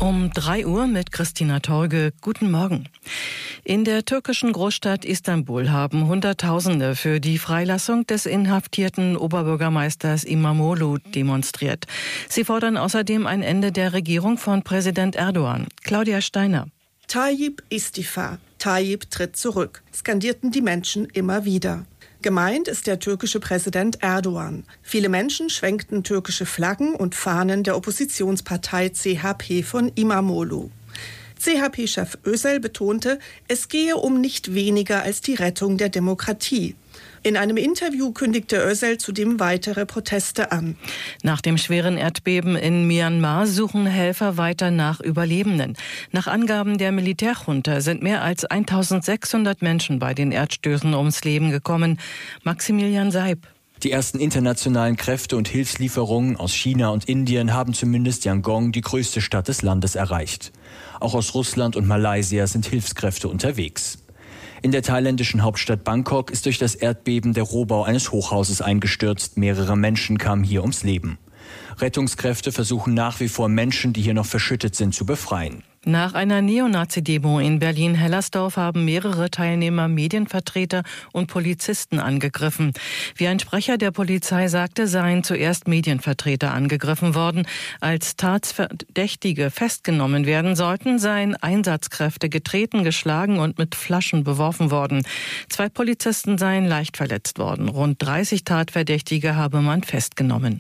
Um 3 Uhr mit Christina Torge. Guten Morgen. In der türkischen Großstadt Istanbul haben Hunderttausende für die Freilassung des inhaftierten Oberbürgermeisters İmamoğlu demonstriert. Sie fordern außerdem ein Ende der Regierung von Präsident Erdogan. Claudia Steiner. Tayyip Istifa, Tayyip tritt zurück, skandierten die Menschen immer wieder. Gemeint ist der türkische Präsident Erdogan. Viele Menschen schwenkten türkische Flaggen und Fahnen der Oppositionspartei CHP von İmamoğlu. CHP-Chef Özel betonte, es gehe um nicht weniger als die Rettung der Demokratie. In einem Interview kündigte Özel zudem weitere Proteste an. Nach dem schweren Erdbeben in Myanmar suchen Helfer weiter nach Überlebenden. Nach Angaben der Militärjunta sind mehr als 1600 Menschen bei den Erdstößen ums Leben gekommen. Maximilian Seib. Die ersten internationalen Kräfte und Hilfslieferungen aus China und Indien haben zumindest Yangon, die größte Stadt des Landes, erreicht. Auch aus Russland und Malaysia sind Hilfskräfte unterwegs. In der thailändischen Hauptstadt Bangkok ist durch das Erdbeben der Rohbau eines Hochhauses eingestürzt. Mehrere Menschen kamen hier ums Leben. Rettungskräfte versuchen nach wie vor Menschen, die hier noch verschüttet sind, zu befreien. Nach einer Neonazi-Demo in Berlin-Hellersdorf haben mehrere Teilnehmer Medienvertreter und Polizisten angegriffen. Wie ein Sprecher der Polizei sagte, seien zuerst Medienvertreter angegriffen worden. Als Tatverdächtige festgenommen werden sollten, seien Einsatzkräfte getreten, geschlagen und mit Flaschen beworfen worden. 2 Polizisten seien leicht verletzt worden. Rund 30 Tatverdächtige habe man festgenommen.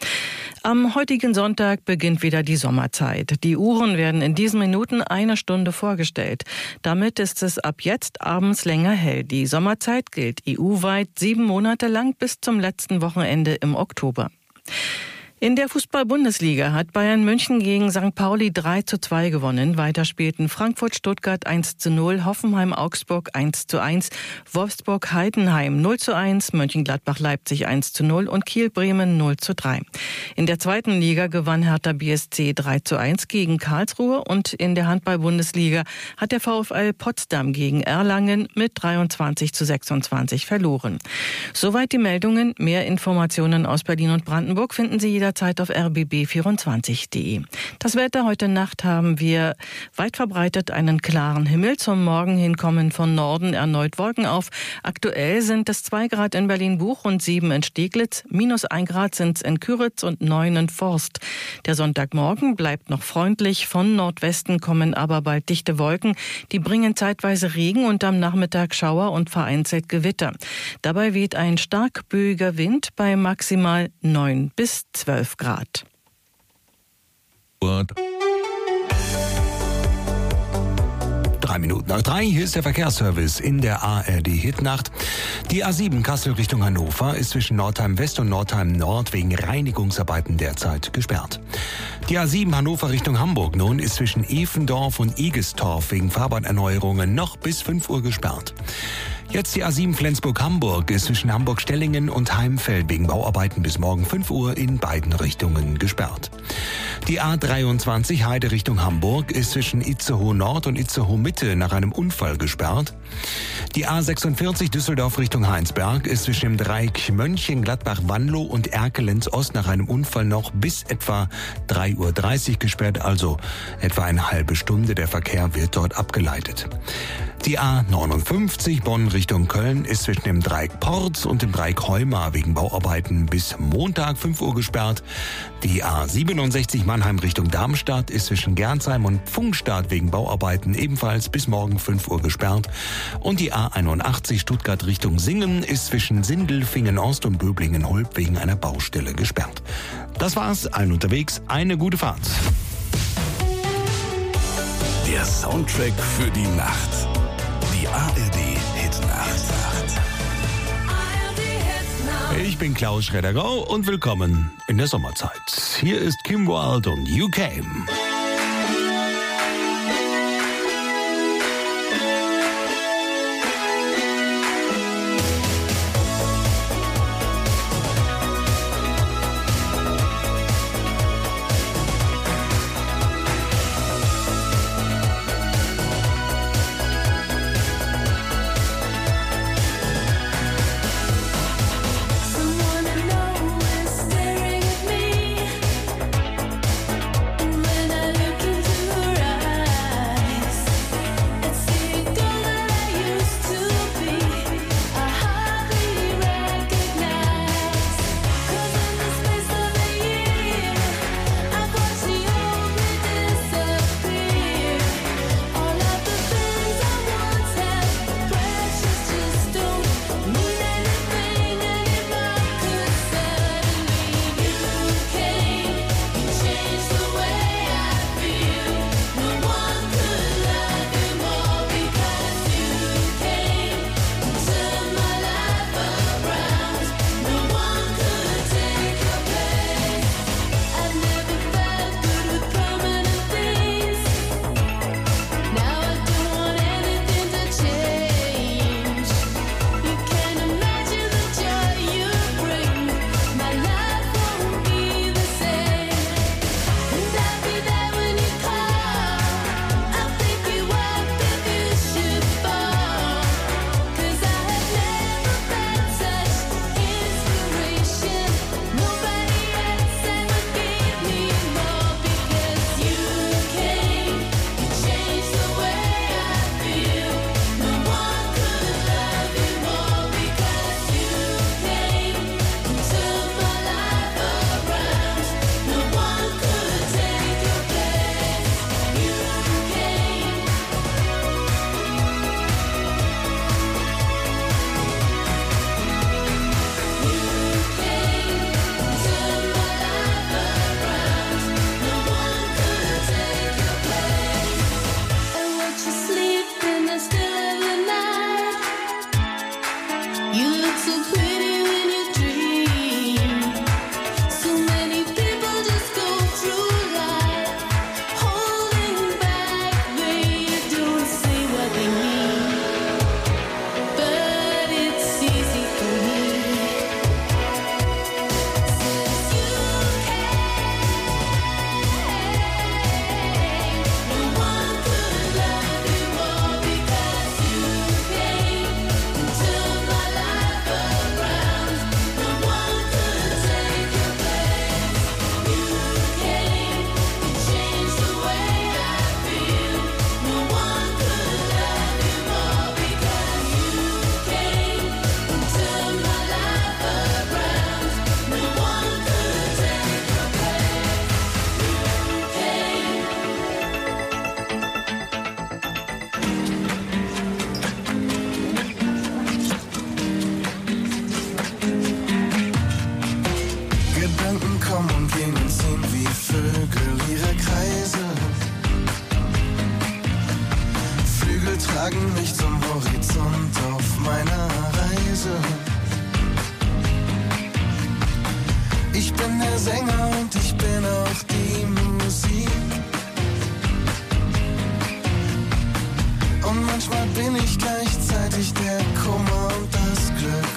Am heutigen Sonntag beginnt wieder die Sommerzeit. Die Uhren werden in diesen Minuten 1 Stunde vorgestellt. Damit ist es ab jetzt abends länger hell. Die Sommerzeit gilt EU-weit 7 Monate lang bis zum letzten Wochenende im Oktober. In der Fußball-Bundesliga hat Bayern München gegen St. Pauli 3:2 gewonnen. Weiter spielten Frankfurt-Stuttgart 1:0, Hoffenheim-Augsburg 1:1, Wolfsburg-Heidenheim 0:1, Mönchengladbach-Leipzig 1:0 und Kiel-Bremen 0:3. In der zweiten Liga gewann Hertha BSC 3:1 gegen Karlsruhe und in der Handball-Bundesliga hat der VfL Potsdam gegen Erlangen mit 23:26 verloren. Soweit die Meldungen. Mehr Informationen aus Berlin und Brandenburg finden Sie jederzeit auf rbb24.de. Das Wetter: heute Nacht haben wir weit verbreitet einen klaren Himmel. Zum Morgen hin kommen von Norden erneut Wolken auf. Aktuell sind es 2 Grad in Berlin-Buch und 7 in Steglitz. -1 Grad sind es in Küritz und 9 in Forst. Der Sonntagmorgen bleibt noch freundlich. Von Nordwesten kommen aber bald dichte Wolken. Die bringen zeitweise Regen und am Nachmittag Schauer und vereinzelt Gewitter. Dabei weht ein stark böiger Wind bei maximal 9 bis 12 Grad. 3:03, hier ist der Verkehrsservice in der ARD Hitnacht. Die A7 Kassel Richtung Hannover ist zwischen Nordheim West und Nordheim Nord wegen Reinigungsarbeiten derzeit gesperrt. Die A7 Hannover Richtung Hamburg nun ist zwischen Efendorf und Egestorf wegen Fahrbahnerneuerungen noch bis 5 Uhr gesperrt. Jetzt die A7 Flensburg-Hamburg ist zwischen Hamburg-Stellingen und Heimfeld wegen Bauarbeiten bis morgen 5 Uhr in beiden Richtungen gesperrt. Die A23 Heide Richtung Hamburg ist zwischen Itzehoe Nord und Itzehoe Mitte nach einem Unfall gesperrt. Die A46 Düsseldorf Richtung Heinsberg ist zwischen dem Dreieck Mönchengladbach-Wanlo und Erkelenz Ost nach einem Unfall noch bis etwa 3:30 Uhr gesperrt, also etwa eine halbe Stunde. Der Verkehr wird dort abgeleitet. Die A59 Bonn Richtung Köln ist zwischen dem Dreieck Porz und dem Dreieck Heuma wegen Bauarbeiten bis Montag 5 Uhr gesperrt. Die A67 Mannheim Richtung Darmstadt ist zwischen Gernsheim und Pfungstadt wegen Bauarbeiten ebenfalls bis morgen 5 Uhr gesperrt. Und die A81 Stuttgart Richtung Singen ist zwischen Sindelfingen Ost und Böblingen-Hulb wegen einer Baustelle gesperrt. Das war's, allen unterwegs, eine gute Fahrt. Der Soundtrack für die Nacht. Die ARD Hitnacht. Ich bin Klaus Schredder-Grau und willkommen in der Sommerzeit. Hier ist Kim Wilde und You Came. Someone I know is staring at me. tragen mich zum Horizont auf meiner Reise. Ich bin der Sänger und ich bin auch die Musik. Und manchmal bin ich gleichzeitig der Kummer und das Glück.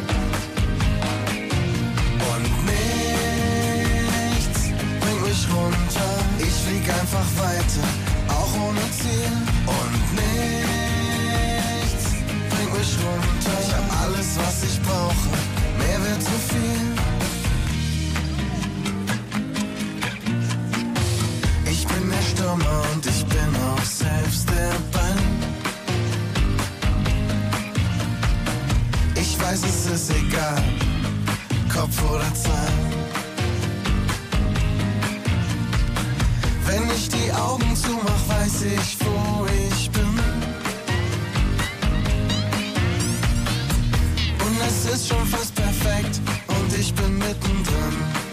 Und nichts bringt mich runter. Ich flieg einfach weiter, auch ohne Ziel. Und nichts bringt mich runter. Ich hab alles, was ich brauche, mehr wird zu viel. Ich bin der Stürmer und ich bin auch selbst der Ball. Ich weiß, es ist egal, Kopf oder Zahl. Wenn ich die Augen zumach, weiß ich, wo ich bin. Und es ist schon fast perfekt und ich bin mittendrin.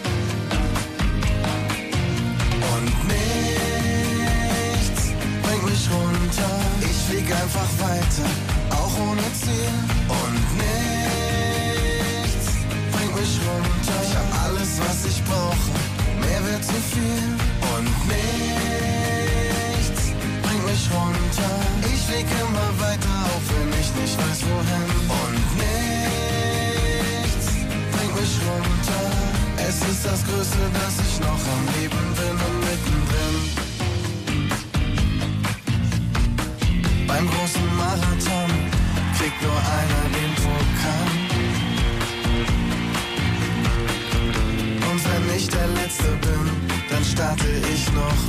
Und nichts bringt mich runter. Ich flieg einfach weiter, auch ohne Ziel. Und nichts bringt mich runter. Ich hab alles, was ich brauche, mehr wird zu viel. Und nichts bringt mich runter. Ich flieg immer weiter, auch wenn ich nicht weiß wohin. Und nichts bringt mich runter. Es ist das Größte, dass ich noch am Leben bin und mittendrin. Beim großen Marathon kriegt nur einer den Pokal. Und wenn ich der Letzte bin, dann starte ich noch